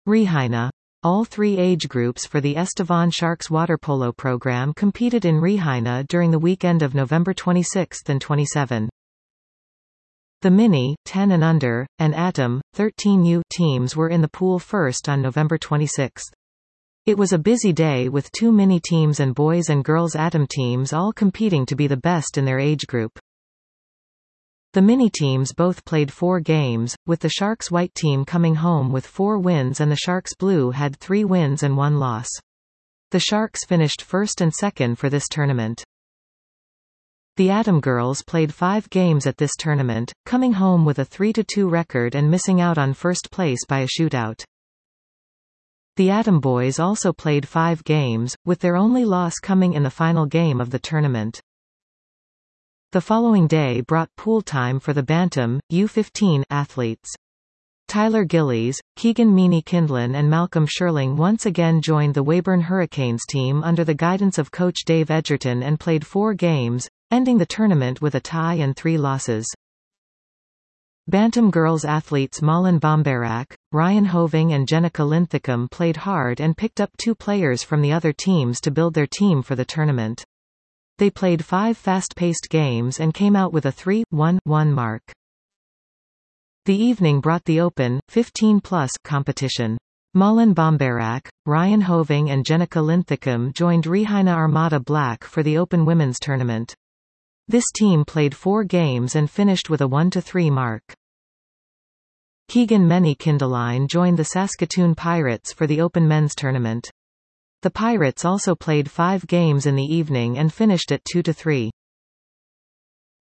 Rihaina. All three age groups for the Estevan Sharks water polo program competed in Rihaina during the weekend of November 26 and 27. The Mini 10 and under, and Atom 13U teams were in the pool first on November 26. It was a busy day with two mini teams and boys and girls Atom teams all competing to be the best in their age group. The mini teams both played 4 games, with the Sharks white team coming home with 4 wins and the Sharks blue had 3 wins and 1 loss. The Sharks finished first and second for this tournament. The Atom girls played 5 games at this tournament, coming home with a 3-2 record and missing out on first place by a shootout. The Atom boys also played 5 games, with their only loss coming in the final game of the tournament. The following day brought pool time for the Bantam, U15 athletes. Tyler Gillies, Keegan Meaney Kindlin and Malcolm Sherling once again joined the Weyburn Hurricanes team under the guidance of coach Dave Edgerton and played 4 games, ending the tournament with a tie and 3 losses. Bantam girls athletes Malin Bomberak, Ryan Hoving and Jenica Linthicum played hard and picked up 2 players from the other teams to build their team for the tournament. They played 5 fast-paced games and came out with a 3-1-1 mark. The evening brought the Open 15+ competition. Malin Bomberak, Ryan Hoving and Jenica Linthicum joined Rihaina Armada Black for the Open Women's Tournament. This team played 4 games and finished with a 1-3 mark. Keegan Meaney Kindline joined the Saskatoon Pirates for the Open Men's Tournament. The Pirates also played 5 games in the evening and finished at 2-3.